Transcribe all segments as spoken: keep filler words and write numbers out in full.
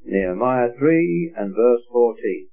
Nehemiah three and verse fourteen.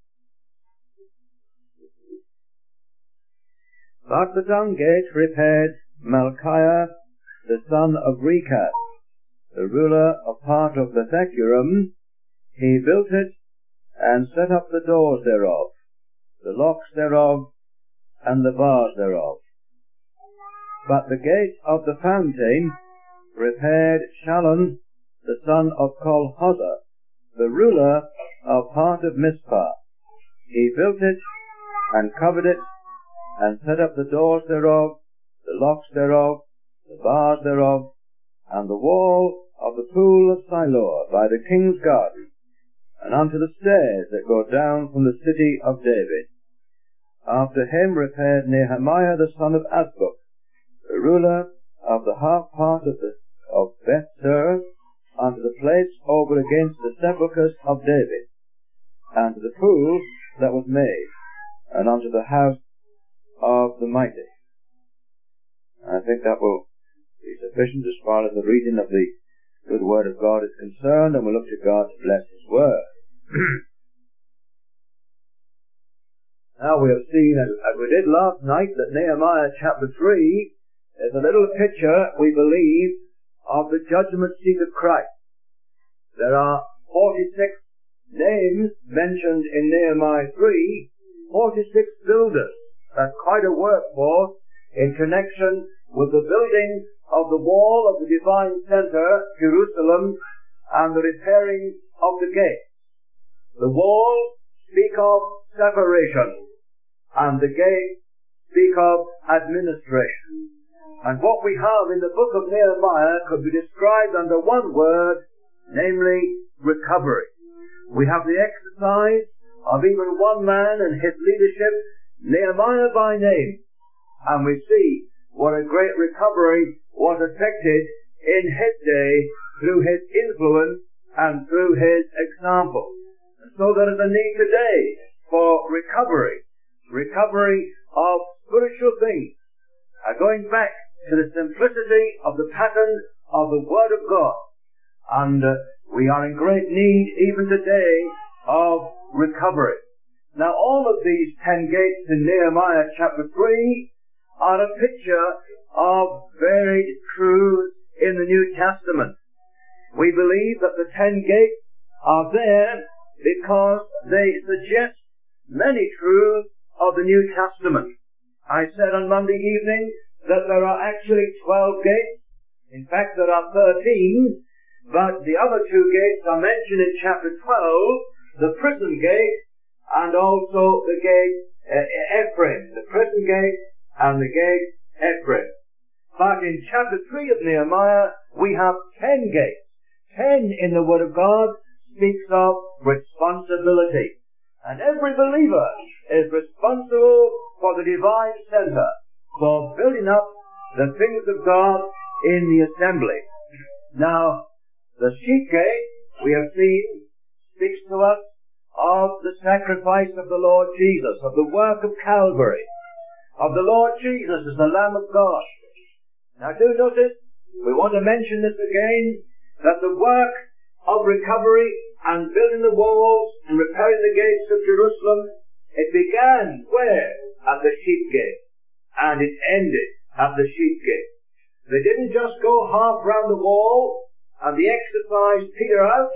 But the dung gate repaired Malchiah, the son of Rechab, the ruler of part of Bethekhurim. He built it, and set up the doors thereof, the locks thereof, and the bars thereof. But the gate of the fountain repaired Shallun, the son of Kolhozeh, the ruler of part of Mizpah. He built it, and covered it, and set up the doors thereof, the locks thereof, the bars thereof, and the wall of the pool of Siloah by the king's garden, and unto the stairs that go down from the city of David. After him repaired Nehemiah the son of Azbuk, the ruler of the half part of, the, of Beth-sur, unto the place over against the sepulchres of David, and to the pool that was made, and unto the house of the mighty. I think that will be sufficient as far as the reading of the good word of God is concerned, and we'll look to God to bless his word. Now we have seen, as, as we did last night, that Nehemiah chapter three is a little picture, we believe, of the judgment seat of Christ. There are forty-six names mentioned in Nehemiah three, forty-six builders. That's quite a workforce in connection with the building of the wall of the divine center, Jerusalem, and the repairing of the gates. The walls speak of separation, and the gates speak of administration. And what we have in the book of Nehemiah could be described under one word, namely recovery. We have the exercise of even one man and his leadership, Nehemiah by name, and we see what a great recovery was effected in his day through his influence and through his example. And so there is a need today for recovery, recovery of spiritual things, uh, going back to the simplicity of the pattern of the Word of God. And uh, we are in great need even today of recovery. Now all of these ten gates in Nehemiah chapter three are a picture of varied truths in the New Testament. We believe that the ten gates are there because they suggest many truths of the New Testament. I said on Monday evening that there are actually twelve gates. In fact, there are thirteen, but the other two gates are mentioned in chapter twelve, the prison gate and also the gate uh, Ephraim, the prison gate and the gate Ephraim. But in chapter three of Nehemiah, we have ten gates. Ten in the Word of God speaks of responsibility. And every believer is responsible for the divine center, for building up the things of God in the assembly. Now, the sheep gate, we have seen, speaks to us of the sacrifice of the Lord Jesus, of the work of Calvary, of the Lord Jesus as the Lamb of God. Now do notice, we want to mention this again, that the work of recovery and building the walls and repairing the gates of Jerusalem, it began where? At the sheep gate. And it ended at the sheep gate. They didn't just go half round the wall and the exercise peter out.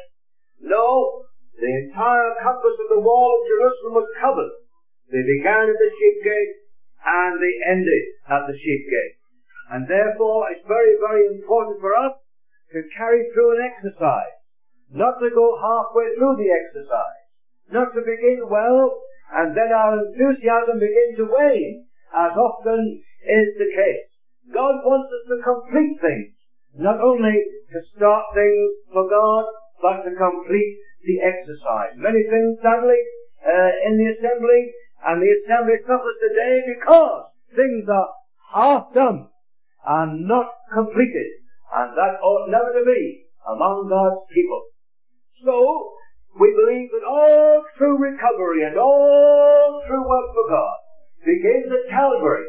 No, the entire compass of the wall of Jerusalem was covered. They began at the sheep gate and they ended at the sheep gate. And therefore it's very, very important for us to carry through an exercise. Not to go halfway through the exercise. Not to begin well and then our enthusiasm begin to wane, as often is the case. God wants us to complete things. Not only to start things for God, but to complete the exercise. Many things, sadly, uh, in the assembly, and the assembly suffers today because things are half done and not completed. And that ought never to be among God's people. So, we believe that all true recovery and all true work for God begins at Calvary.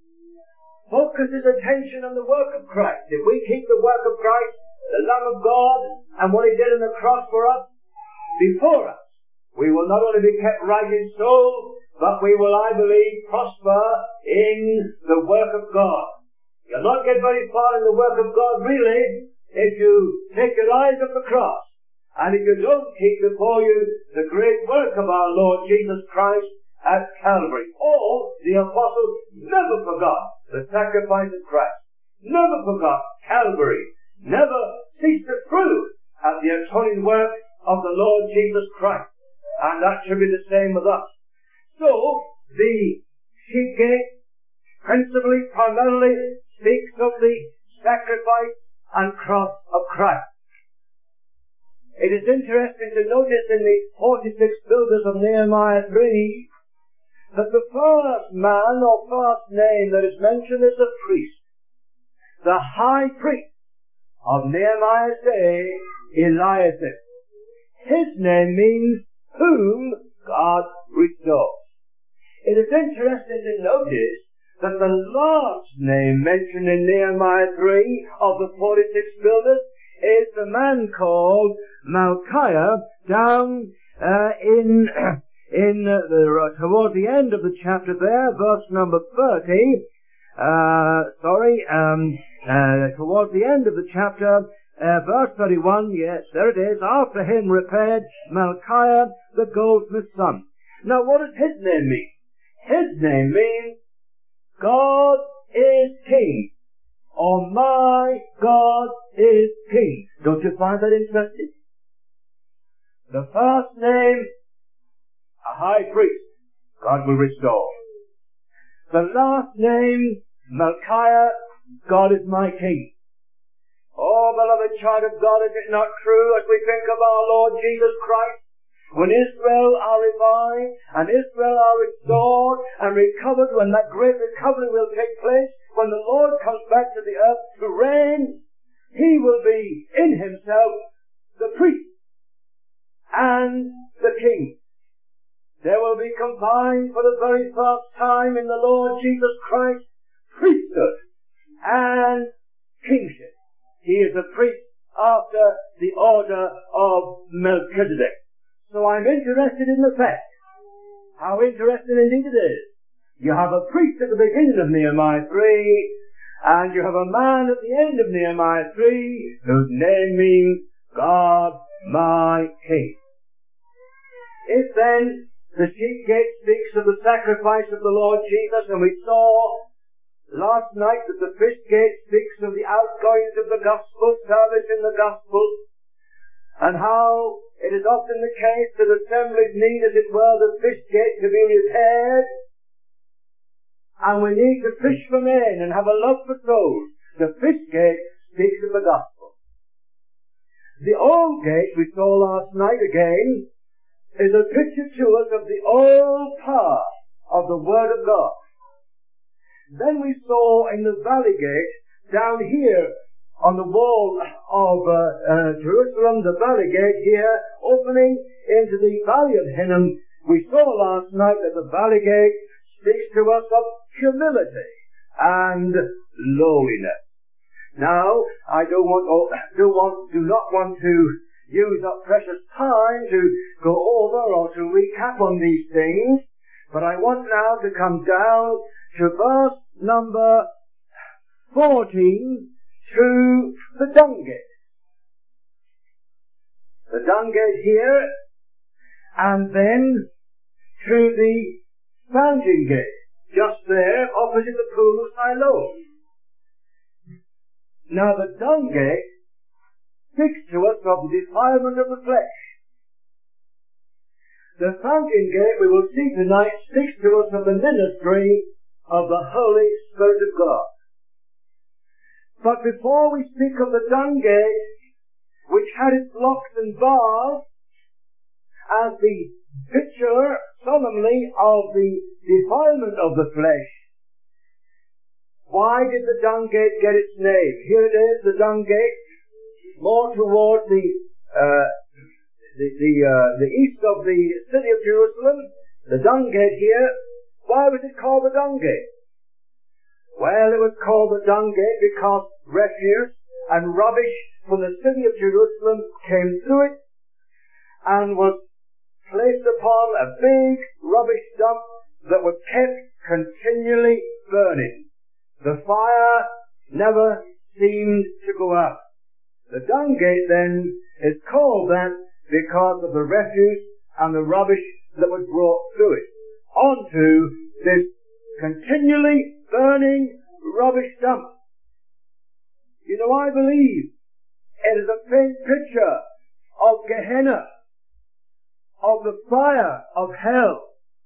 Focus his attention on the work of Christ. If we keep the work of Christ, the love of God, and what he did on the cross for us, before us. We will not only be kept right in soul, but we will, I believe, prosper in the work of God. You'll not get very far in the work of God, really, if you take your eyes off the cross, and if you don't keep before you the great work of our Lord Jesus Christ at Calvary. Paul, the apostle, never forgot the sacrifice of Christ, never forgot Calvary, never ceased to prove at the atoning work of the Lord Jesus Christ. And that should be the same with us. So, the sheep gate principally, primarily speaks of the sacrifice and cross of Christ. It is interesting to notice in the forty-six builders of Nehemiah three that the first man or first name that is mentioned is the priest. The high priest of Nehemiah's day, Eliasaph. His name means whom God restores. It is interesting to notice that the last name mentioned in Nehemiah three of the forty-six builders is the man called Malchiah down uh, in in uh, the, uh, towards the end of the chapter there, verse number thirty. Uh, sorry, um, uh, towards the end of the chapter, uh, verse thirty-one. Yes, there it is. After him repaired Malchiah the goldsmith's son. Now, what does his name mean? His name means God is King, or my God is King. Don't you find that interesting? The first name, a high priest, God will restore. The last name, Malchiah, God is my King. Oh, beloved child of God, is it not true as we think of our Lord Jesus Christ? When Israel are revived, and Israel are restored and recovered, when that great recovery will take place, when the Lord comes back to the earth to reign, He will be in Himself the priest and the King. There will be combined for the very first time in the Lord Jesus Christ priesthood and kingship. He is a priest after the order of Melchizedek. So I'm interested in the fact, how interesting indeed it is. You have a priest at the beginning of Nehemiah three, and you have a man at the end of Nehemiah three, whose name means God my King. If then the sheep gate speaks of the sacrifice of the Lord Jesus, and we saw last night that the fish gate speaks of the outgoings of the gospel, service in the gospel, and how it is often the case that assemblies need, as it were, the fish gate to be repaired, and we need to fish for men and have a love for souls. The fish gate speaks of the gospel. The old gate we saw last night again is a picture to us of the old power of the Word of God. Then we saw in the valley gate down here on the wall of uh, uh, Jerusalem, the valley gate here, opening into the valley of Hinnom. We saw last night that the valley gate speaks to us of humility and lowliness. Now, I do want, oh, do want, do not want to use up precious time to go over or to recap on these things, but I want now to come down to verse number fourteen, to the dung gate. The dung gate here, and then to the fountain gate, just there opposite the pool of Siloam. Now the dung gate speaks to us of the defilement of the flesh. The fountain gate, we will see tonight, speaks to us of the ministry of the Holy Spirit of God. But before we speak of the dung gate, which had its locks and bars, as the picture solemnly of the defilement of the flesh, why did the dung gate get its name? Here it is, the dung gate, more towards the uh, the the, uh, the east of the city of Jerusalem. The dung gate here. Why was it called the dung gate? Well, it was called the dung gate because refuse and rubbish from the city of Jerusalem came through it, and was placed upon a big rubbish dump that was kept continually burning. The fire never seemed to go out. The dung gate then is called that because of the refuse and the rubbish that was brought through it onto this continually burning rubbish dump. You know, I believe it is a faint picture of Gehenna, of the fire of hell,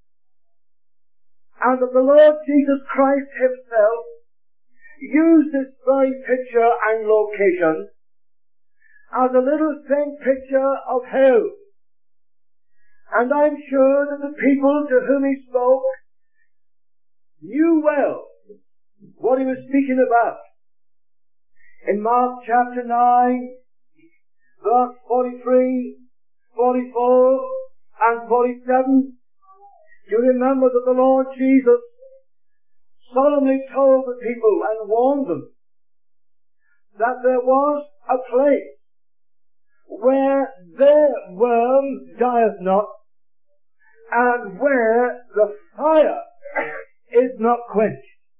and that the Lord Jesus Christ himself used this very picture and location as a little faint picture of hell. And I'm sure that the people to whom he spoke knew well what he was speaking about. In Mark chapter nine, verse forty-three, forty-four, and forty-seven, you remember that the Lord Jesus solemnly told the people and warned them that there was a place where their worm dieth not, and where the fire is not quenched.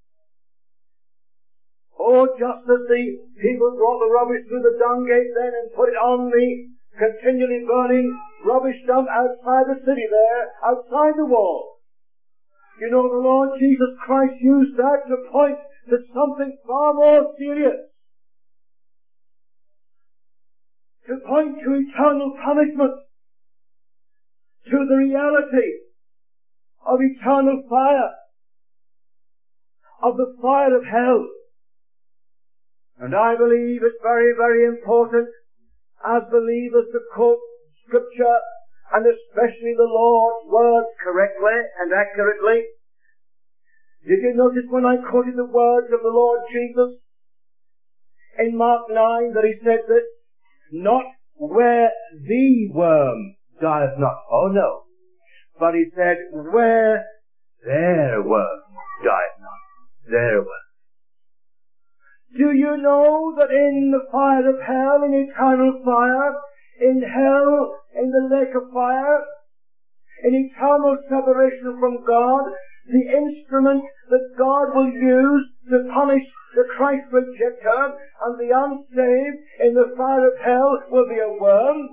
Oh, just as the people brought the rubbish through the dung gate then and put it on the continually burning rubbish dump outside the city there, outside the wall. You know, the Lord Jesus Christ used that to point to something far more serious. To point to eternal punishment. To the reality of eternal fire. Of the fire of hell. And I believe it's very, very important as believers to quote Scripture, and especially the Lord's words correctly and accurately. Did you notice when I quoted the words of the Lord Jesus in Mark nine that he said that not where the worm dieth not. Oh no. But he said where their worm dieth not. Their worm. Do you know that in the fire of hell, in eternal fire, in hell, in the lake of fire, in eternal separation from God, the instrument that God will use to punish the Christ rejecter and the unsaved in the fire of hell will be a worm?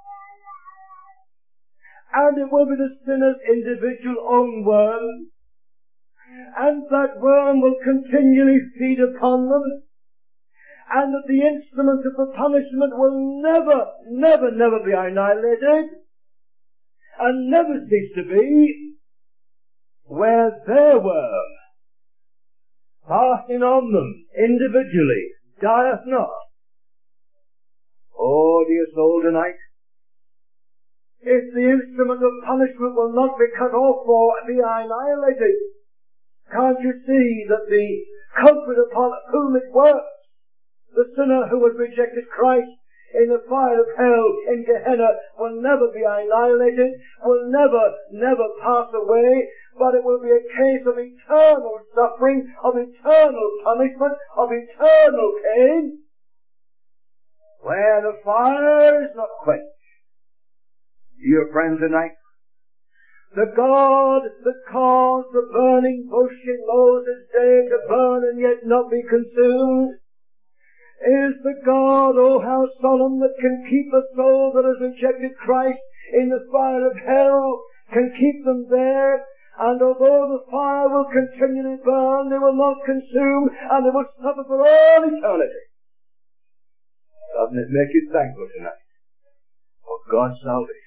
And it will be the sinner's individual own worm. And that worm will continually feed upon them. And that the instrument of the punishment will never, never, never be annihilated, and never cease to be, where their worm, passing on them individually, dieth not. Oh, dear soul tonight, if the instrument of punishment will not be cut off or be annihilated, can't you see that the culprit upon whom it works, the sinner who has rejected Christ in the fire of hell in Gehenna, will never be annihilated, will never, never pass away, but it will be a case of eternal suffering, of eternal punishment, of eternal pain, where the fire is not quenched. Dear friend tonight, the God that caused the burning bush in Moses' day to burn and yet not be consumed, is the God, oh how solemn, that can keep a soul that has rejected Christ in the fire of hell, can keep them there, and although the fire will continually burn, they will not consume, and they will suffer for all eternity. Doesn't it make you thankful tonight for God's salvation?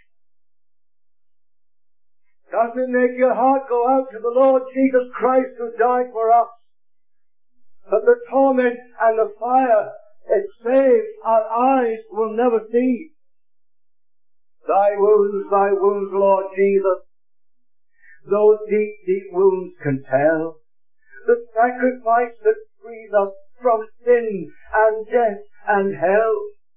Doesn't it make your heart go out to the Lord Jesus Christ who died for us? That the torment and the fire it saves our eyes will never see. Thy wounds, thy wounds, Lord Jesus, those deep, deep wounds can tell. The sacrifice that frees us from sin and death and hell.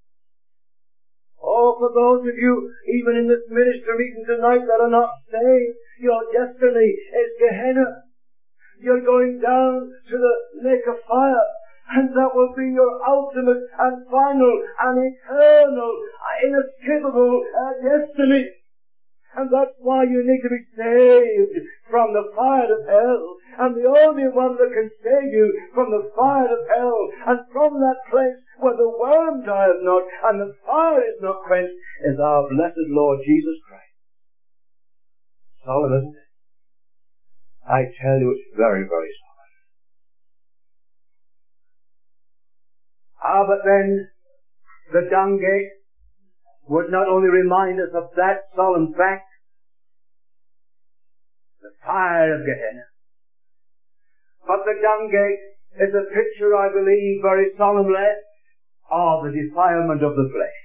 Oh, for those of you, even in this ministry meeting tonight, that are not saved, your destiny is Gehenna. You're going down to the lake of fire. And that will be your ultimate and final and eternal, inescapable uh, destiny. And that's why you need to be saved from the fire of hell. And the only one that can save you from the fire of hell and from that place where the worm dieth not and the fire is not quenched is our blessed Lord Jesus Christ. Solemn, isn't it? I tell you, it's very, very solemn. Ah, but then the dung gate would not only remind us of that solemn fact, the fire of Gehenna, but the dung gate is a picture, I believe, very solemnly of the defilement of the flesh.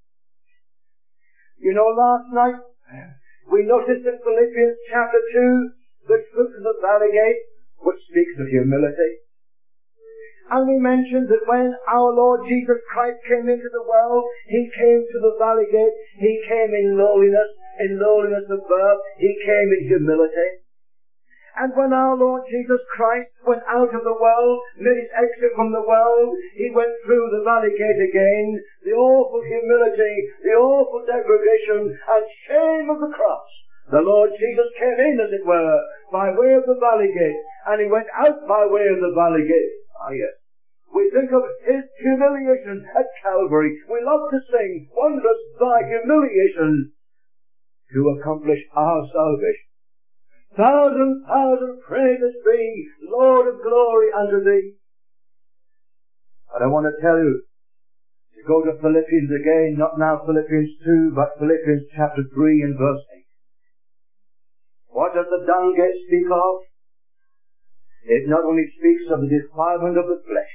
You know, last night we noticed in Philippians chapter two the truth of the valley gate, which speaks of humility. And we mentioned that when our Lord Jesus Christ came into the world, He came to the valley gate, He came in lowliness, in lowliness of birth, He came in humility. And when our Lord Jesus Christ went out of the world, made His exit from the world, He went through the valley gate again, the awful humility, the awful degradation and shame of the cross. The Lord Jesus came in, as it were, by way of the valley gate, and He went out by way of the valley gate. Ah, yes. We think of His humiliation at Calvary. We love to sing, wondrous thy humiliation to accomplish our salvation. Thousand, thousand praises be, Lord of glory, unto Thee. But I want to tell you, to go to Philippians again, not now Philippians two, but Philippians chapter three and verse eight. What does the dung gate speak of? It not only speaks of the defilement of the flesh,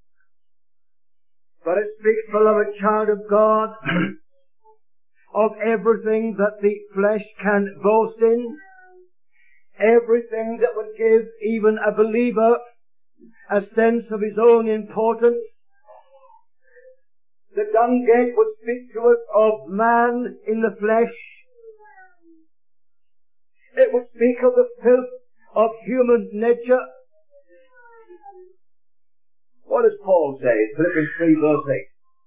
but it speaks, beloved child of God, of everything that the flesh can boast in, everything that would give even a believer a sense of his own importance. The dung gate would speak to us of man in the flesh. It would speak of the filth of human nature. What does Paul say? Philippians three verse eight.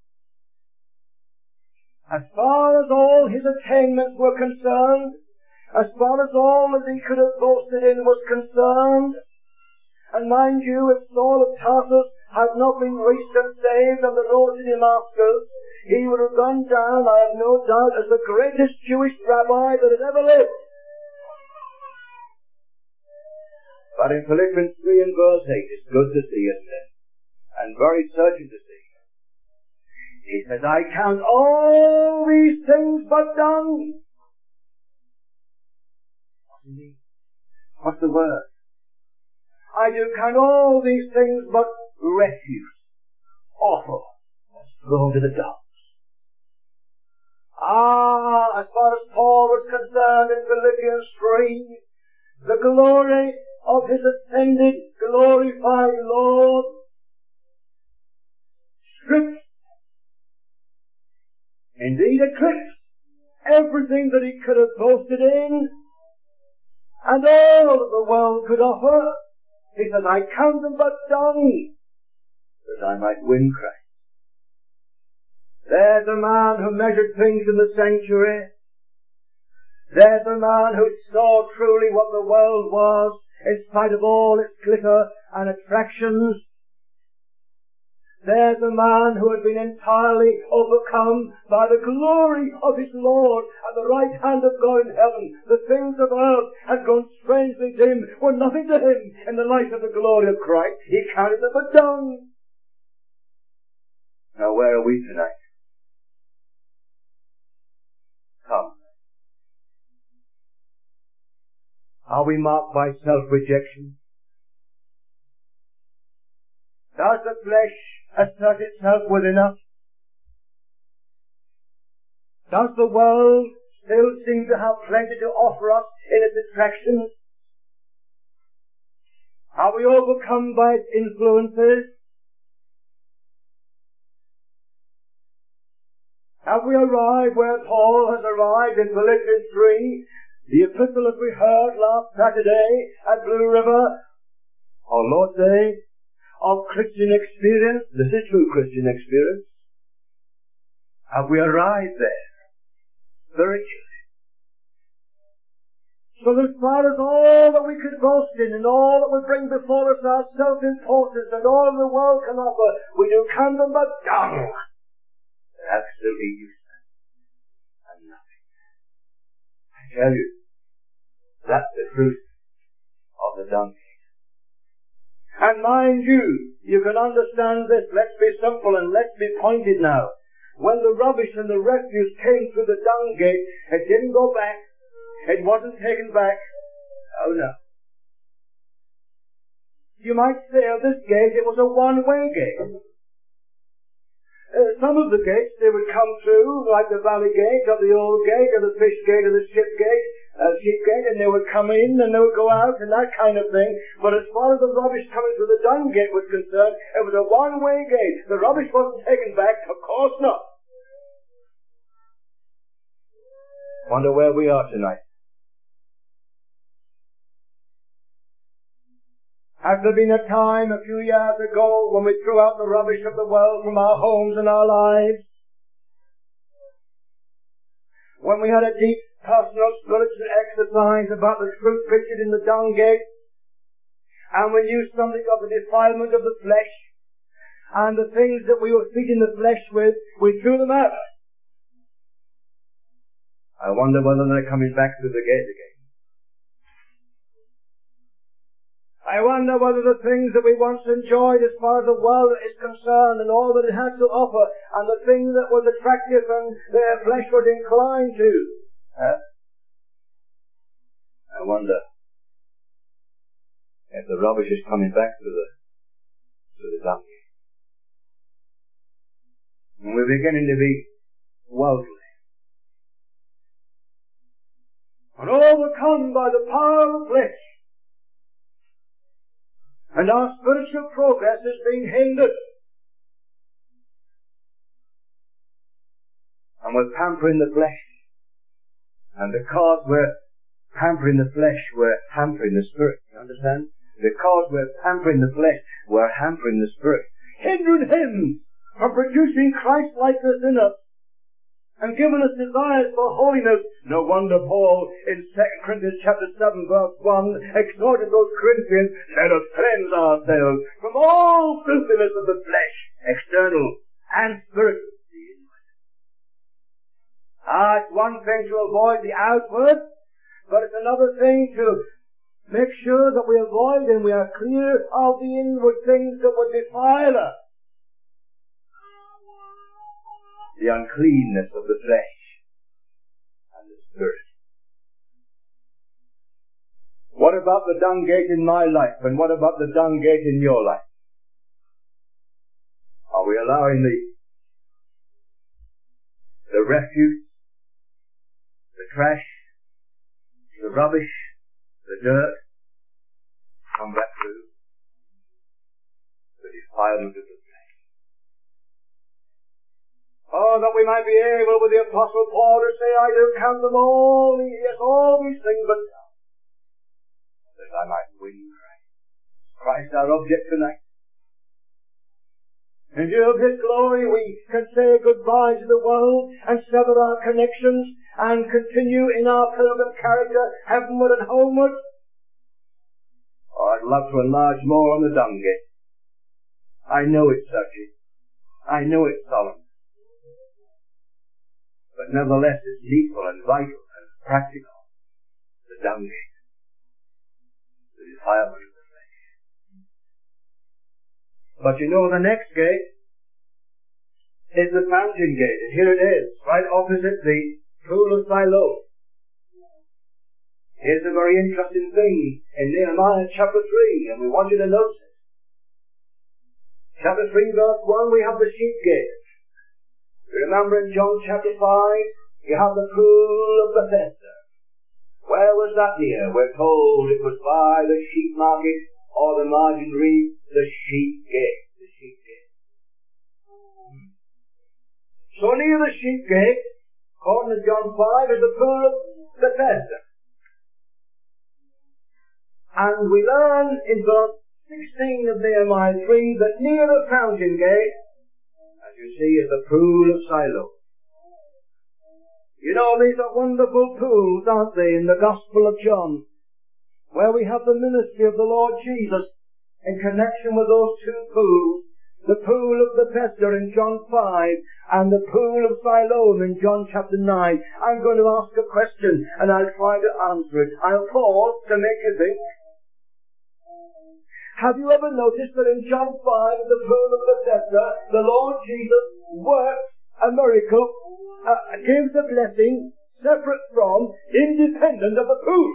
As far as all his attainments were concerned, as far as all that he could have boasted in was concerned, and mind you, if Saul of Tarsus had not been reached and saved on the road to Damascus, he would have gone down, I have no doubt, as the greatest Jewish rabbi that had ever lived. But in Philippians three and verse eight, it's good to see, isn't it? And very certain to see. He says, I count all these things but dung. What's the mean? What's the word? I do count all these things but refuse, offal, thrown to the dogs. Ah, as far as Paul was concerned in Philippians three, the glory of his ascended, glorified Lord stripped, indeed eclipsed, everything that he could have boasted in, and all that the world could offer. He says, I count them but dung, that I might win Christ. There's a man who measured things in the sanctuary. There's a man who saw truly what the world was, in spite of all its glitter and attractions. There's a man who had been entirely overcome by the glory of his Lord at the right hand of God in heaven. The things of earth had grown strangely dim, were nothing to him in the light of the glory of Christ. He counted them but dung. Now where are we tonight? Come. Are we marked by self-rejection? Does the flesh assert itself within us? Does the world still seem to have plenty to offer us in its attractions? Are we overcome by its influences? Have we arrived where Paul has arrived in Philippians three, the epistle that we heard last Saturday at Blue River, or Lord's Day, of Christian experience. This is true Christian experience. Have we arrived there spiritually? So as far as all that we could boast in and all that we bring before us our self-importance and all the world can offer, we do count them but dung. Absolutely useless and nothing. I tell you, that's the truth of the dung gate. And mind you, you can understand this. Let's be simple and let's be pointed now. When the rubbish and the refuse came through the dung gate, it didn't go back. It wasn't taken back. Oh no. You might say of this gate it was a one-way gate. Uh, some of the gates they would come through, like the valley gate or the old gate or the fish gate or the ship gate, uh, sheep gate, and they would come in and they would go out and that kind of thing. But as far as the rubbish coming through the dung gate was concerned, it was a one-way gate. The rubbish wasn't taken back, of course not. Wonder where we are tonight. Has there been a time a few years ago when we threw out the rubbish of the world from our homes and our lives? When we had a deep personal spiritual exercise about the truth pictured in the dung gate, and we knew something of the defilement of the flesh, and the things that we were feeding the flesh with, we threw them out. I wonder whether they're coming back through the gate again. I wonder whether the things that we once enjoyed as far as the world is concerned and all that it had to offer and the things that was attractive and their flesh was inclined to. Uh, I wonder if the rubbish is coming back through the, through the dung gate. And we're beginning to be worldly. And overcome by the power of the flesh. And our spiritual progress is being hindered. And we're pampering the flesh. And because we're pampering the flesh, we're hampering the spirit. You understand? Because we're pampering the flesh, we're hampering the spirit. Hindering Him from producing Christ-likeness in us. And given us desires for holiness. No wonder Paul in Second Corinthians chapter seven verse one exhorted those Corinthians, let us cleanse ourselves from all filthiness of the flesh, external and spiritual. Ah, it's one thing to avoid the outward, but it's another thing to make sure that we avoid and we are clear of the inward things that would defile us. The uncleanness of the flesh and the spirit. What about the dung gate in my life, and what about the dung gate in your life? Are we allowing the the refuse, the trash, the rubbish, the dirt come back through the defilement of the flesh? Oh, that we might be able with the Apostle Paul to say, I do count them all, yes, all these things, but that I might win Christ. Christ our object tonight. In view of His glory, we can say goodbye to the world and sever our connections and continue in our pilgrim character heavenward and homeward. Oh, I'd love to enlarge more on the dung gate. I know it's subject. I know it's solemn. But nevertheless, it's needful and vital and practical. The dung gate. The defilement of the flesh. But you know, the next gate is the fountain gate. And here it is, right opposite the pool of Siloam. Here's a very interesting thing in Nehemiah chapter three, and we want you to notice it. Chapter three, verse one, we have the sheep gate. Remember in John chapter five, you have the pool of Bethesda. Where was that near? We're told it was by the sheep market, or the margin reads, the sheep gate. The sheep gate. So near the sheep gate, according to John five, is the pool of Bethesda. And we learn in verse sixteen of Nehemiah three, that near the fountain gate, as you see, is the pool of Siloam. You know, these are wonderful pools, aren't they, in the Gospel of John, where we have the ministry of the Lord Jesus in connection with those two pools, the pool of Bethesda in John five, and the pool of Siloam in John chapter nine. I'm going to ask a question, and I'll try to answer it. I'll pause to make you think. Have you ever noticed that in John five, the pool of Bethesda, the Lord Jesus works a miracle, uh, gives a blessing separate from, independent of the pool?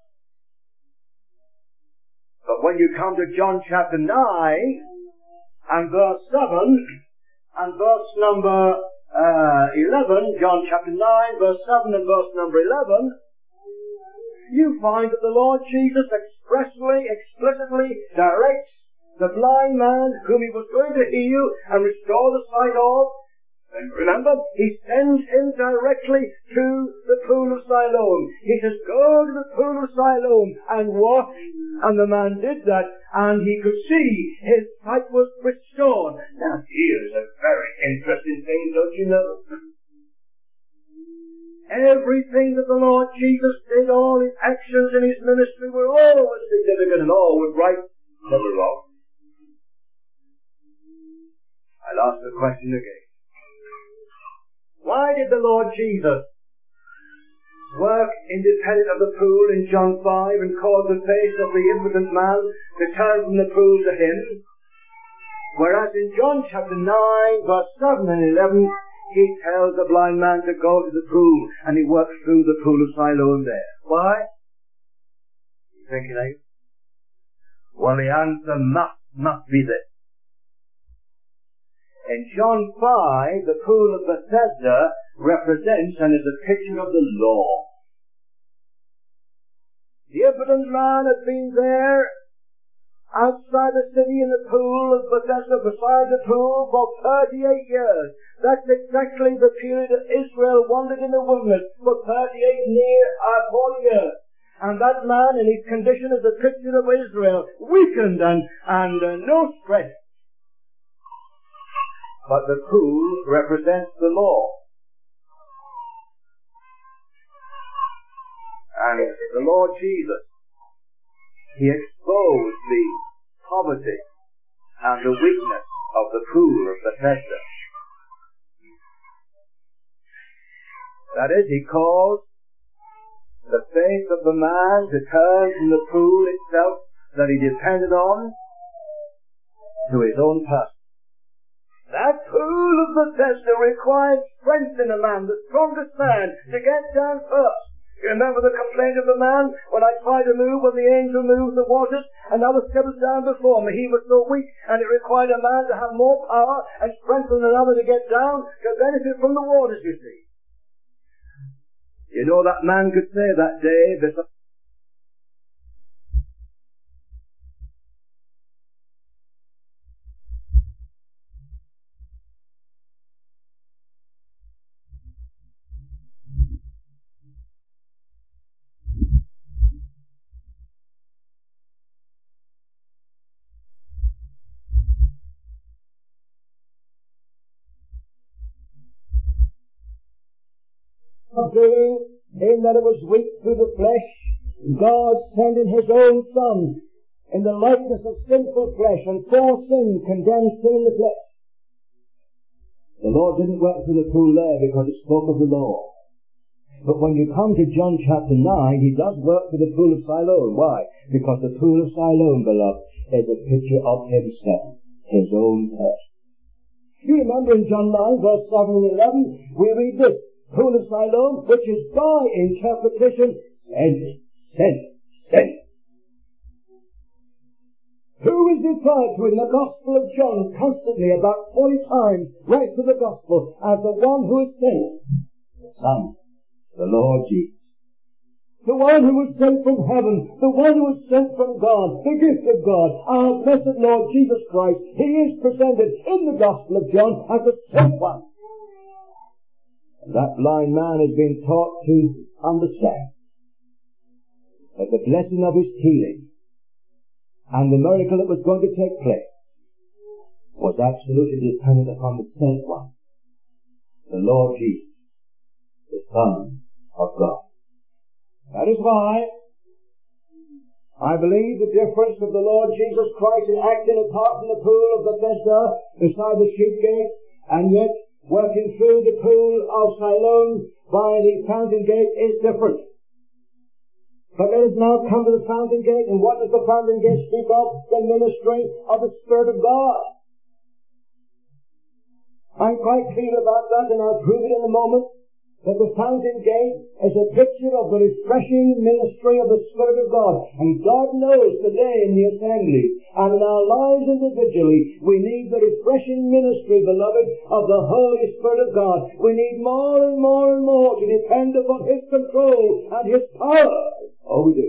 But when you come to John chapter nine, and verse seven, and verse number uh, eleven, John chapter nine, verse seven and verse number eleven, you find that the Lord Jesus expressly, explicitly directs the blind man whom he was going to heal and restore the sight of. And remember, he sends him directly to the pool of Siloam. He says, go to the pool of Siloam and wash. And the man did that, and he could see his sight was restored. Now, here's a very interesting thing, don't you know? Everything that the Lord Jesus did, all his actions in his ministry were always significant and always right, never wrong. I'll ask the question again. Why did the Lord Jesus work independent of the pool in John five and cause the face of the impotent man to turn from the pool to him? Whereas in John chapter nine, verse seven and eleven, he tells the blind man to go to the pool, and he works through the pool of Siloam there. Why? You thinking, are you? Well, the answer must, must be this. In John five, the pool of Bethesda represents and is a picture of the law. The impotent man had been there outside the city in the pool of Bethesda, beside the pool, for thirty-eight years. That's exactly the period that Israel wandered in the wilderness for thirty-eight near uh, forty years. And that man in his condition is a picture of Israel, weakened and, and uh, no strength. But the pool represents the law. And the Lord Jesus, he exposed the poverty and the weakness of the pool of Bethesda. That is, he caused the faith of the man to turn from the pool itself that he depended on to his own person. That pool of Bethesda required strength in a man, the strongest man, to get down first. You remember the complaint of the man, when I tried to move, when the angel moved the waters, and I was settled down before me. He was so weak, and it required a man to have more power and strength than another to get down, to benefit from the waters, you see. You know, that man could say that day, this in that it was weak through the flesh, God sending his own Son in the likeness of sinful flesh, and for sin condemned sin in the flesh. The Lord didn't work through the pool there because it spoke of the law. But when you come to John chapter nine, he does work through the pool of Siloam. Why? Because the pool of Siloam, beloved, is a picture of himself, his own person. You remember in John nine, verse seven and eleven, we read this: pool of Siloam, which is by interpretation sent, sent, sent. Who is referred to in the Gospel of John constantly, about forty times, right through the Gospel, as the one who is sent? The Son, the Lord Jesus. The one who was sent from heaven, the one who was sent from God, the gift of God, our blessed Lord Jesus Christ. He is presented in the Gospel of John as the sent one. That blind man has been taught to understand that the blessing of his healing and the miracle that was going to take place was absolutely dependent upon the sent one, the Lord Jesus, the Son of God. That is why I believe the difference of the Lord Jesus Christ in acting apart from the pool of Bethesda beside the sheep gate, and yet working through the pool of Siloam by the fountain gate is different. But let us now come to the fountain gate, and what does the fountain gate speak of? The ministry of the Spirit of God. I'm quite clear about that, and I'll prove it in a moment, that the fountain gate is a picture of the refreshing ministry of the Spirit of God. And God knows today in the assembly and in our lives individually, we need the refreshing ministry, beloved, of the Holy Spirit of God. We need more and more and more to depend upon His control and His power. Oh, we do.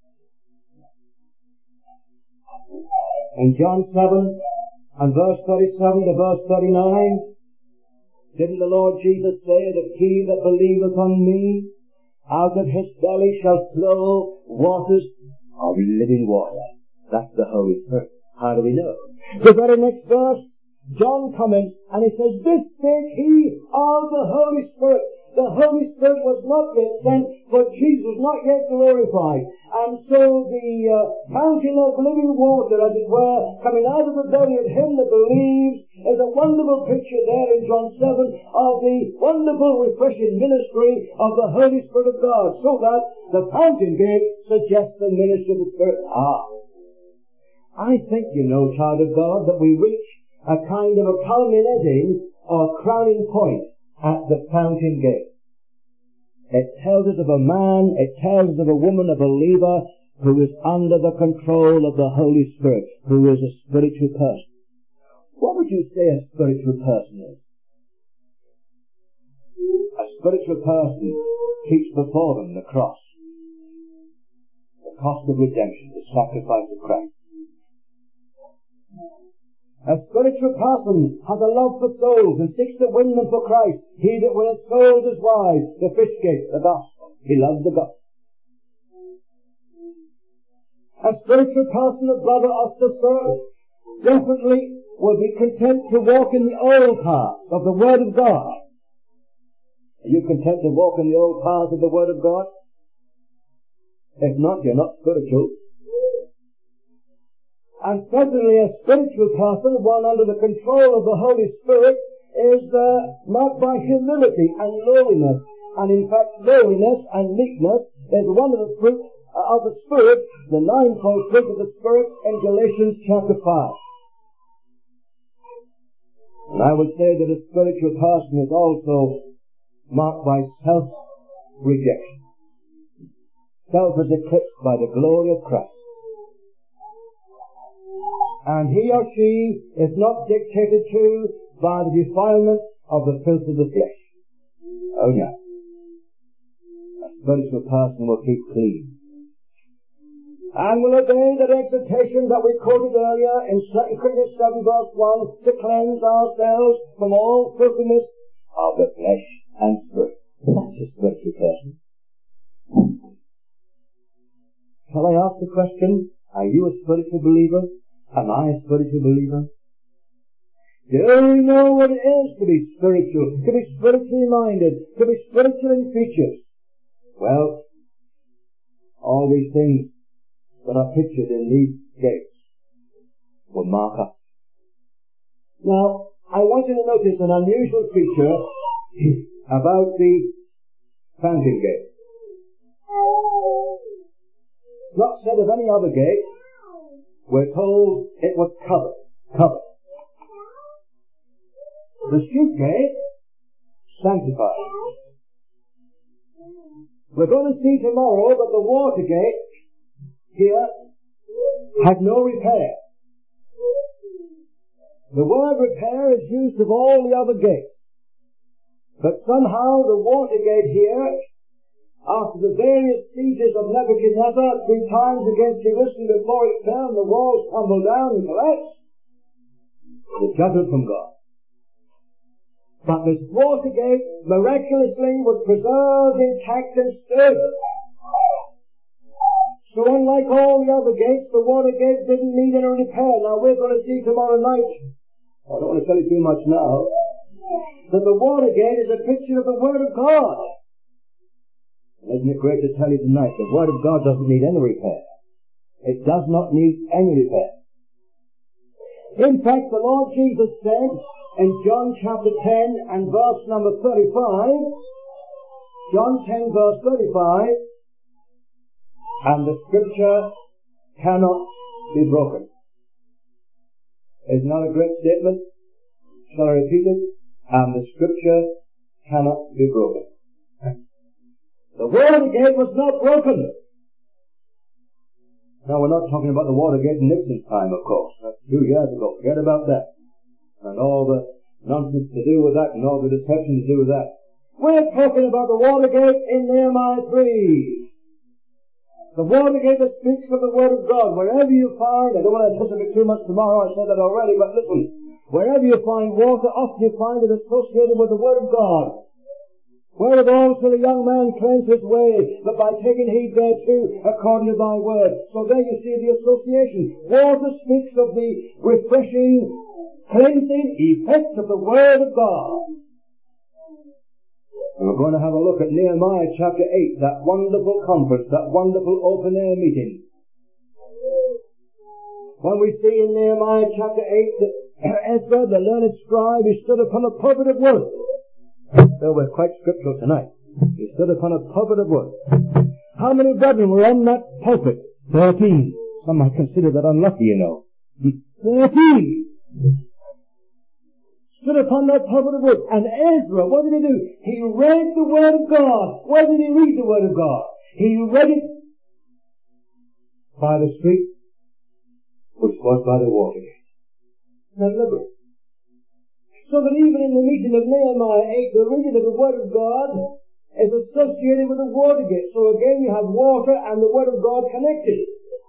In John seven and verse thirty-seven to verse thirty-nine, didn't the Lord Jesus say that he that believeth on me, out of his belly shall flow waters of living water? That's the Holy Spirit. How do we know? The very next verse, John comments and he says, this spake he of the Holy Spirit. The Holy Spirit was not yet sent, for Jesus was not yet glorified. And so the uh, fountain of living water, as it were, coming out of the belly of him that believes, is a wonderful picture there in John seven of the wonderful refreshing ministry of the Holy Spirit of God. So that the fountain gate suggests the ministry of the Spirit. Ah, I think, you know, child of God, that we reach a kind of a culminating or crowning point at the fountain gate. It tells us of a man, it tells us of a woman, a believer, who is under the control of the Holy Spirit, who is a spiritual person. What would you say a spiritual person is? A spiritual person keeps before them the cross, the cost of redemption, the sacrifice of Christ. A spiritual person has a love for souls and seeks to win them for Christ. He that winneth souls is wise. The fish gate, the gospel. He loves the gospel. A spiritual person, a brother or sister, definitely will be content to walk in the old paths of the Word of God. Are you content to walk in the old paths of the Word of God? If not, you're not spiritual. And certainly a spiritual person, one under the control of the Holy Spirit, is uh, marked by humility and lowliness. And in fact, lowliness and meekness is one of the fruits of the Spirit, the ninefold fruit of the Spirit in Galatians chapter five. And I would say that a spiritual person is also marked by self-rejection. Self is eclipsed by the glory of Christ. And he or she is not dictated to by the defilement of the filth of the flesh. Oh no. A spiritual person will keep clean. And will obey that exhortation that we quoted earlier in Second Corinthians seven verse one, to cleanse ourselves from all filthiness of the flesh and spirit. That's a spiritual person. Shall I ask the question, are you a spiritual believer? Am I a spiritual believer? Do you know what it is to be spiritual, to be spiritually minded, to be spiritual in features? Well, all these things that are pictured in these gates will mark us. Now, I want you to notice an unusual feature about the fountain gate. It's not said of any other gate. We're told it was covered. Covered. The sheep gate, sanctified. We're going to see tomorrow that the water gate here had no repair. The word repair is used of all the other gates. But somehow the water gate here, after the various sieges of Nebuchadnezzar three times against Jerusalem before it fell and the walls tumbled down and collapsed, the judgment from God. But this water gate miraculously was preserved intact and stood. So unlike all the other gates, the water gate didn't need any repair. Now we're going to see tomorrow night, I don't want to tell you too much now, that the water gate is a picture of the Word of God. Isn't it great to tell you tonight, the Word of God doesn't need any repair. It does not need any repair. In fact, the Lord Jesus said in John chapter ten and verse number thirty-five, John ten verse thirty-five, and the scripture cannot be broken. Isn't that a great statement? Shall I repeat it? And the scripture cannot be broken. The Watergate was not broken. Now we're not talking about the Watergate in Nixon's time, of course. That's two years ago. Forget about that. And all the nonsense to do with that and all the deception to do with that. We're talking about the Watergate in Nehemiah three. The Watergate that speaks of the Word of God. Wherever you find, I don't want to anticipate too much tomorrow, I said that already, but listen. Wherever you find water, often you find it associated with the Word of God. Wherewithal shall the young man cleanse his way, but by taking heed thereto, according to thy word. So there you see the association. Water speaks of the refreshing, cleansing effect of the Word of God. And we're going to have a look at Nehemiah chapter eight, that wonderful conference, that wonderful open-air meeting. When we see in Nehemiah chapter eight that Ezra, the learned scribe, he stood upon a pulpit of wood. So we're quite scriptural tonight. He stood upon a pulpit of wood. How many brethren were on that pulpit? Thirteen. Some might consider that unlucky, you know. Thirteen! Stood upon that pulpit of wood. And Ezra, what did he do? He read the Word of God. Where did he read the Word of God? He read it by the street, which was by the Watergate. Now look. So that even in the meeting of Nehemiah eight, the reading of the Word of God is associated with the Watergate. So again you have water and the Word of God connected.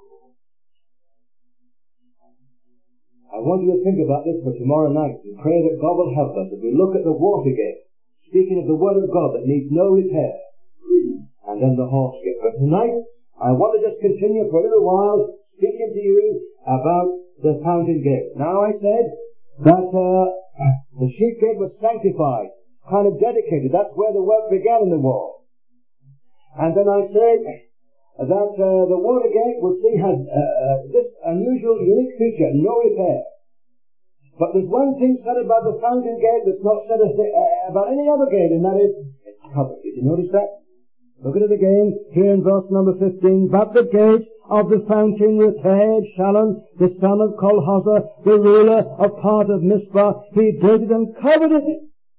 I want you to think about this for tomorrow night and pray that God will help us as we look at the Watergate, speaking of the Word of God that needs no repair, and then the horse gate. But tonight, I want to just continue for a little while speaking to you about the fountain gate. Now I said that uh, the sheep gate was sanctified, kind of dedicated. That's where the work began in the wall. And then I said that uh, the Watergate, we'll see, has uh, this unusual, unique feature, no repair. But there's one thing said about the fountain gate that's not said uh, about any other gate, and that is, it's covered. Did you notice that? Look at it again, here in verse number fifteen. But the gate of the fountain repaired Shallum, the son of Kolhozah, the ruler of part of Mizpah. He built it and covered it.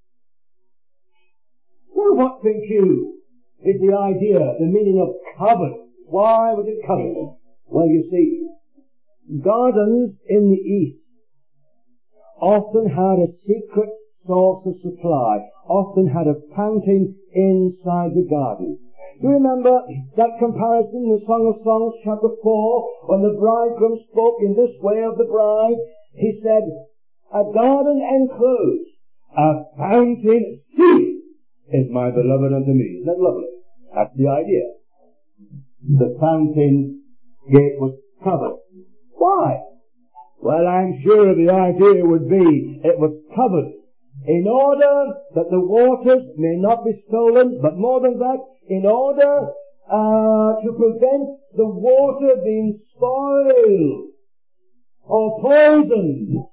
Well, what think you is the idea, the meaning of covered? Why was it covered? Well, you see, gardens in the east often had a secret source of supply, often had a fountain inside the garden. Do you remember that comparison in the Song of Songs, chapter four, when the bridegroom spoke in this way of the bride? He said, a garden enclosed, a fountain sealed, is my beloved unto me. Isn't that lovely? That's the idea. The fountain gate was covered. Why? Well, I'm sure the idea would be it was covered in order that the waters may not be stolen, but more than that, in order uh, to prevent the water being spoiled or poisoned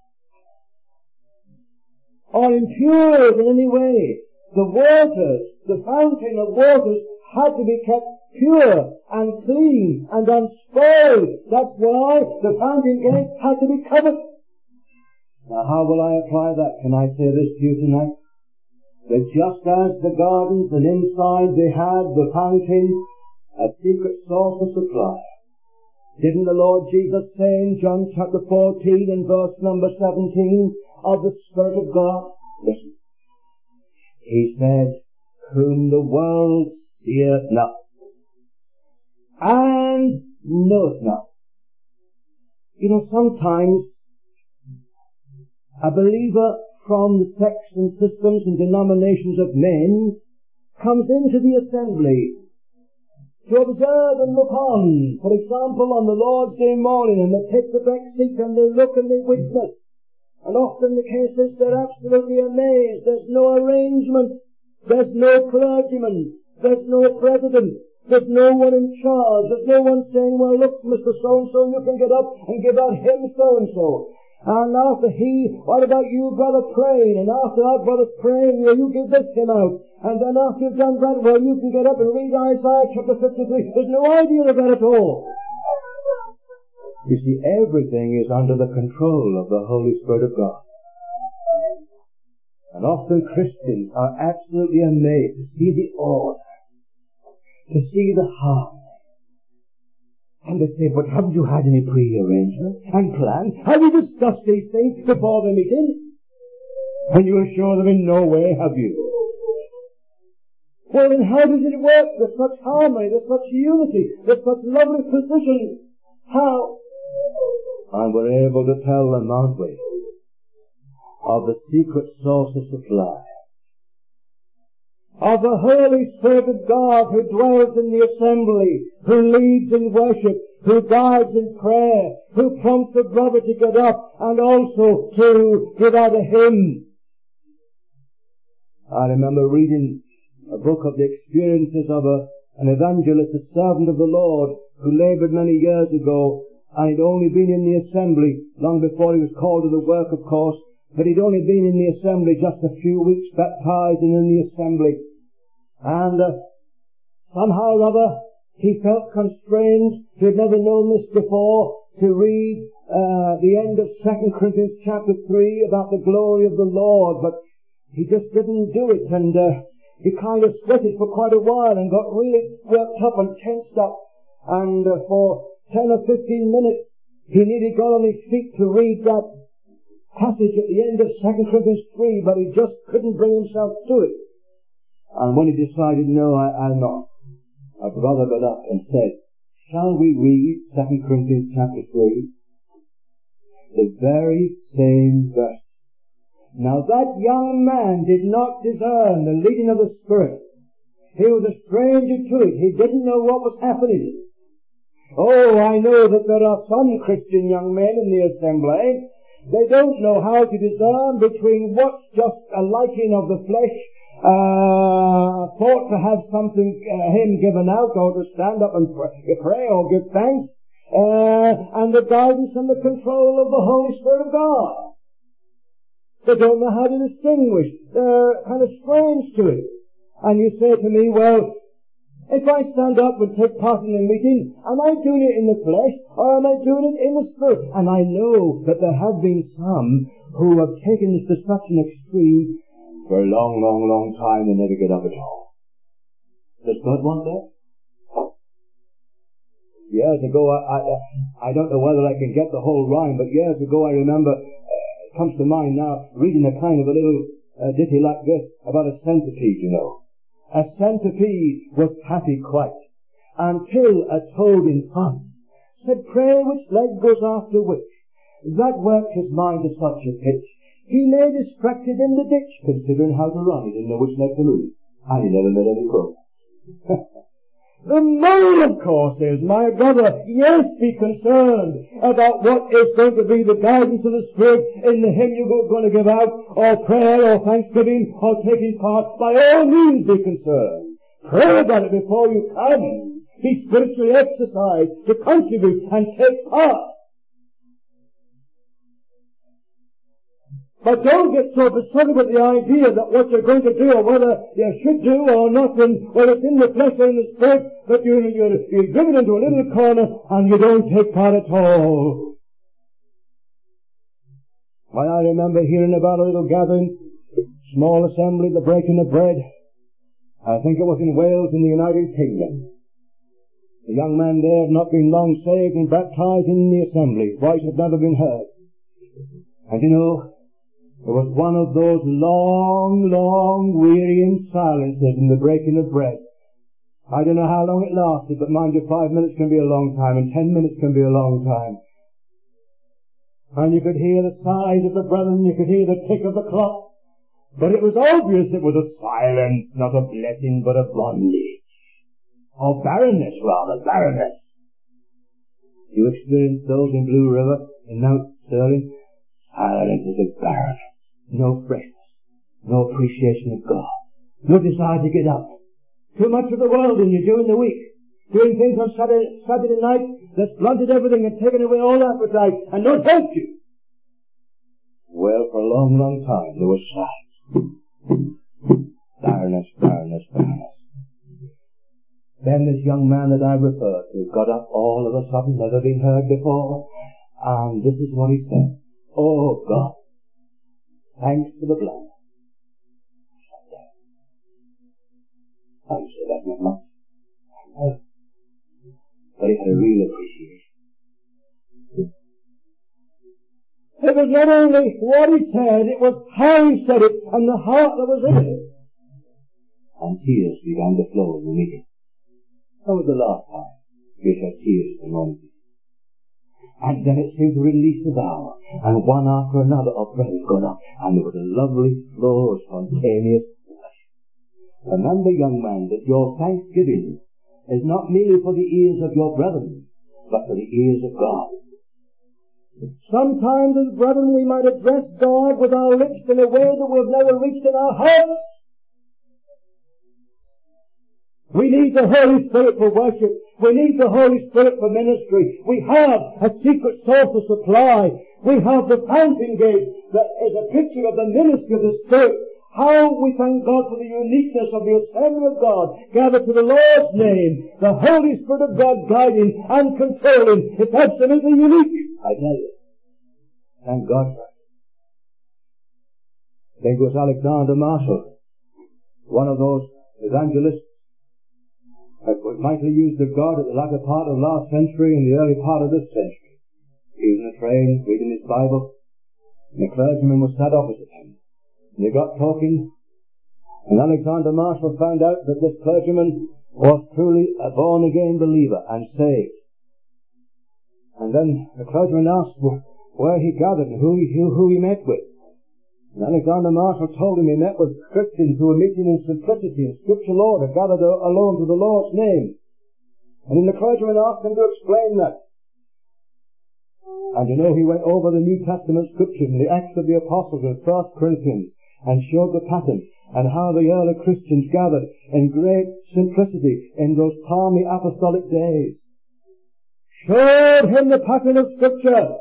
or impure in any way. The waters, the fountain of waters, had to be kept pure and clean and unspoiled. That's why the fountain gate had to be covered. Now, how will I apply that? Can I say this to you tonight? That just as the gardens and inside they had the fountain, a secret source of supply. Didn't the Lord Jesus say in John chapter fourteen and verse number seventeen of the Spirit of God? Listen. He said, whom the world seeth not, and knoweth not. You know, sometimes a believer from the sects and systems and denominations of men comes into the assembly to observe and look on. For example, on the Lord's Day morning, and they take the back seat and they look and they witness. And often the case is they're absolutely amazed. There's no arrangement. There's no clergyman. There's no president. There's no one in charge. There's no one saying, well, look, Mister So-and-so, you can get up and give out hymn so-and-so. And after he, what about you, brother, praying? And after that, brother, praying, well, you give this hymn out. And then after you've done that, well, you can get up and read Isaiah chapter fifty-three. There's no idea of that at all. You see, everything is under the control of the Holy Spirit of God. And often Christians are absolutely amazed to see the order, to see the harmony. And they say, but haven't you had any pre-arrangement and plan? Have you discussed these things before the meeting? And you assure them in no way have you. Well, then how does it work? There's such harmony, there's such unity, there's such lovely precision. How? And we're able to tell them, aren't we, of the secret source of supply. Of the Holy Spirit of God who dwells in the assembly, who leads in worship, who guides in prayer, who prompts the brother to get up and also to give out a hymn. I remember reading a book of the experiences of a, an evangelist, a servant of the Lord, who labored many years ago, and he'd only been in the assembly long before he was called to the work, of course, but he'd only been in the assembly just a few weeks, baptized and in the assembly. And uh, somehow or other, he felt constrained, he had never known this before, to read uh, the end of Second Corinthians chapter three about the glory of the Lord, but he just didn't do it, and uh, he kind of sweated for quite a while and got really worked up and tensed up, and uh, for ten or fifteen minutes, he nearly got on his feet to read that passage at the end of Second Corinthians three, but he just couldn't bring himself to it. And when he decided, no, I, I'll not, our brother got up and said, shall we read Second Corinthians chapter three? The very same verse. Now that young man did not discern the leading of the Spirit. He was a stranger to it. He didn't know what was happening. Oh, I know that there are some Christian young men in the assembly. They don't know how to discern between what's just a liking of the flesh, uh, thought to have something, uh, him given out, or to stand up and pray or give thanks, uh, and the guidance and the control of the Holy Spirit of God. They don't know how to distinguish. They're kind of strange to it. And you say to me, well, if I stand up and take part in a meeting, am I doing it in the flesh, or am I doing it in the Spirit? And I know that there have been some who have taken this to such an extreme, for a long, long, long time they never get up at all. Does God want that? Years ago, I, I, I don't know whether I can get the whole rhyme, but years ago I remember, uh, it comes to mind now, reading a kind of a little uh, ditty like this, about a centipede, you know. A centipede was happy quite, until a toad in fun said, pray which leg goes after which? That worked his mind to such a pitch, he lay distracted in the ditch, considering how to run. He didn't know which leg to move, and he never made any progress. The mind, of course, is, my brother, yes, be concerned about what is going to be the guidance of the Spirit in the hymn you're going to give out, or prayer, or thanksgiving, or taking part. By all means be concerned. Pray about it before you come. Be spiritually exercised to contribute and take part. But don't get so besotted with the idea that what you're going to do, or whether you should do or not, and whether it's in the flesh or in the Spirit, that you're, you're, you're driven into a little corner and you don't take part at all. Why, I remember hearing about a little gathering, small assembly, the breaking of bread. I think it was in Wales in the United Kingdom. The young man there had not been long saved and baptized in the assembly. His voice had never been heard. And you know, it was one of those long, long, wearying silences in the breaking of bread. I don't know how long it lasted, but mind you, five minutes can be a long time, and ten minutes can be a long time. And you could hear the sighs of the brethren, you could hear the tick of the clock. But it was obvious it was a silence, not a blessing, but a bondage. or barrenness rather, barrenness. You experience those in Blue River, in Mount Sterling. Silence is a barrenness. No freshness. No appreciation of God. No desire to get up. Too much of the world in you during the week. Doing things on Saturday, Saturday night that's blunted everything and taken away all appetite and not helped you. Well, for a long, long time there was silence. Barrenness, barrenness, barrenness. Then this young man that I referred to got up all of a sudden, never been heard before, and this is what he said. Oh God, thanks for the blood. I say that not much. No. But he had a real appreciation. It was not only what he said, it was how he said it, and the heart that was in it. And tears began to flow in the meeting. That was the last time we shed tears in the morning. And then it seemed to release the vow, and one after another of praise got up, and there was a lovely flow of spontaneous worship. Remember, young man, that your thanksgiving is not merely for the ears of your brethren, but for the ears of God. Sometimes, as brethren, we might address God with our lips in a way that we've never reached in our hearts. We need the Holy Spirit for worship. We need the Holy Spirit for ministry. We have a secret source of supply. We have the fountain gate that is a picture of the ministry of the Spirit. How we thank God for the uniqueness of the assembly of God gathered to the Lord's name. The Holy Spirit of God guiding and controlling. It's absolutely unique, I tell you. Thank God for it. I think it was Alexander Marshall, one of those evangelists that was mightily used of God at the latter part of last century and the early part of this century. He was in a train, reading his Bible, and a clergyman was sat opposite him. And they got talking, and Alexander Marshall found out that this clergyman was truly a born-again believer and saved. And then the clergyman asked where he gathered and who he, who, who he met with. And Alexander Marshall told him he met with Christians who were meeting in simplicity and scriptural order, gathered alone to the Lord's name. And then the clergyman asked him to explain that. And you know, he went over the New Testament scriptures and the Acts of the Apostles and First Corinthians and showed the pattern and how the early Christians gathered in great simplicity in those palmy apostolic days. Showed him the pattern of Scripture.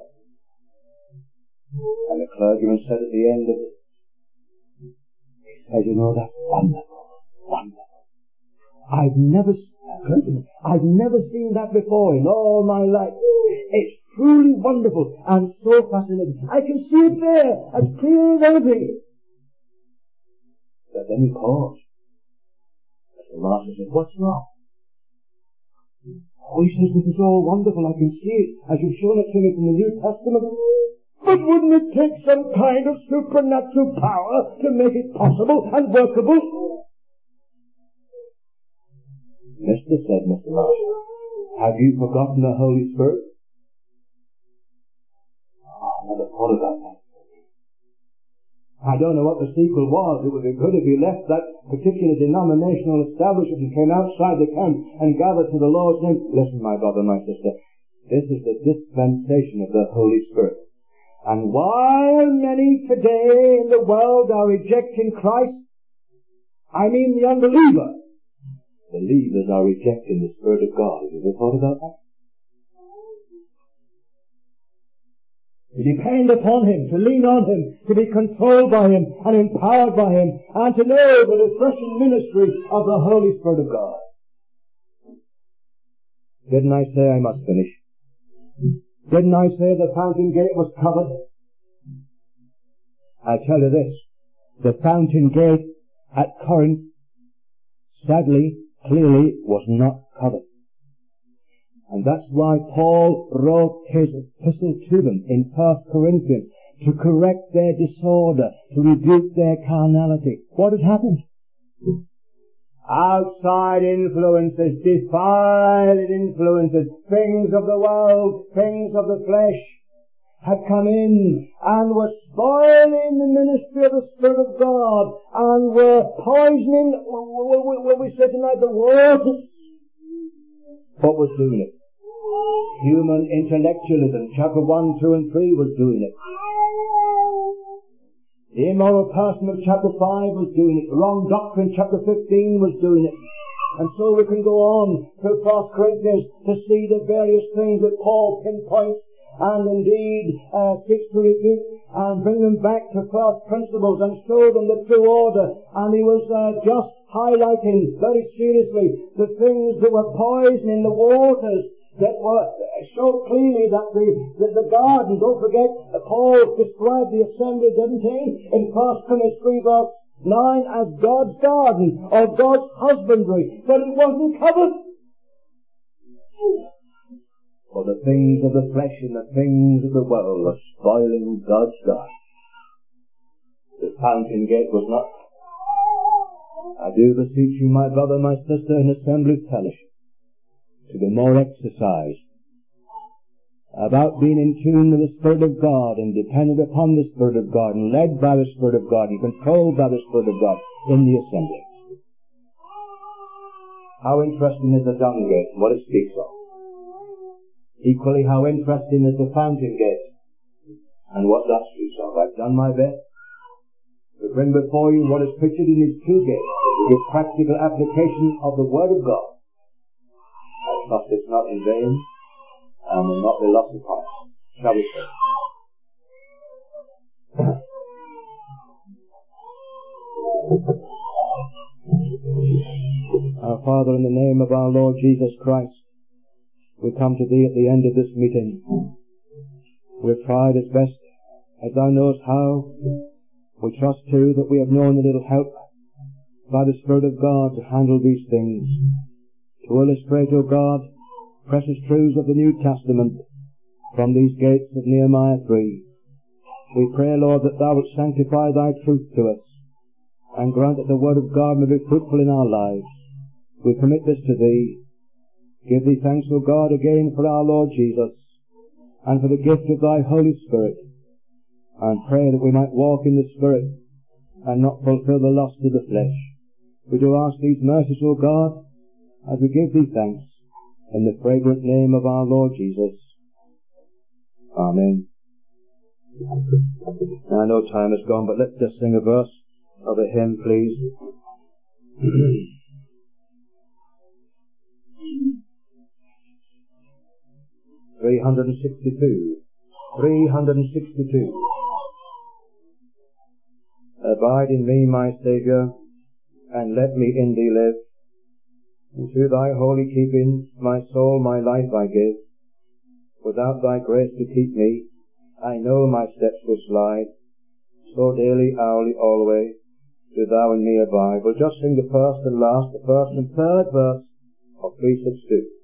And the clergyman said at the end of it, he said, you know, that's wonderful, wonderful. I've never, I've never seen that before in all my life. It's truly wonderful and so fascinating. I can see it there, as clear as anything. But then he paused. The master said, what's wrong? Oh, he says, this is all wonderful. I can see it, as you've shown it to me from the New Testament. But wouldn't it take some kind of supernatural power to make it possible and workable? Mister said, Mister Marshall, have you forgotten the Holy Spirit? Oh, I never thought about that. I don't know what the sequel was. It would be good if he left that particular denominational establishment and came outside the camp and gathered to the Lord's name. Listen, my brother, my sister, this is the dispensation of the Holy Spirit. And while many today in the world are rejecting Christ, I mean the unbeliever, believers are rejecting the Spirit of God. Have you ever thought about that? To depend upon Him, to lean on Him, to be controlled by Him and empowered by Him, and to know the refreshing ministry of the Holy Spirit of God. Didn't I say I must finish? Didn't I say the fountain gate was covered? I tell you this, the fountain gate at Corinth, sadly, clearly was not covered. And that's why Paul wrote his epistle to them in First Corinthians, to correct their disorder, to rebuke their carnality. What had happened? Outside influences, defiling influences, things of the world, things of the flesh, had come in and were spoiling the ministry of the Spirit of God, and were poisoning, what we say tonight, the waters. what was doing it? Human intellectualism, chapter one, two and three was doing it. The immoral person of chapter five was doing it. Wrong doctrine, chapter fifteen was doing it. And so we can go on through First Corinthians to see the various things that Paul pinpoints and indeed uh, seeks to rebuke and bring them back to first principles and show them the true order. And he was uh, just highlighting very seriously the things that were poisoning the waters, that were so clearly that the, that the garden, don't forget, Paul described the assembly, didn't he, in First Corinthians three verse nine as God's garden, or God's husbandry, but it wasn't covered. For the things of the flesh and the things of the world are spoiling God's garden. The fountain gate was not. I do beseech you, my brother, my sister, in assembly fellowship, to be more exercised about being in tune with the Spirit of God and dependent upon the Spirit of God and led by the Spirit of God and controlled by the Spirit of God in the assembly. How interesting is the dung gate and what it speaks of. Equally, how interesting is the fountain gate and what that speaks of. I've done my best to bring before you what is pictured in these two gates, the practical application of the Word of God. I trust it's not in vain and will not be lost upon us. Shall we say? Our Father, in the name of our Lord Jesus Christ, we come to Thee at the end of this meeting. We've tried as best as Thou knowest how. We trust too that we have known a little help by the Spirit of God to handle these things, to illustrate, O God, precious truths of the New Testament from these gates of Nehemiah three. We pray, Lord, that Thou wilt sanctify Thy truth to us and grant that the Word of God may be fruitful in our lives. We commit this to Thee. Give Thee thanks, O God, again for our Lord Jesus and for the gift of Thy Holy Spirit, and pray that we might walk in the Spirit and not fulfill the lust of the flesh. We do ask these mercies, O God, as we give Thee thanks in the fragrant name of our Lord Jesus. Amen. Now, I know time has gone, but let's just sing a verse of a hymn, please. three hundred sixty-two. three hundred sixty-two. Abide in me, my Saviour, and let me in Thee live. And to Thy holy keeping, my soul, my life I give. Without Thy grace to keep me, I know my steps will slide. So daily, hourly, always, do Thou in me abide. We'll just sing the first and last, the first and third verse of three sixty-two.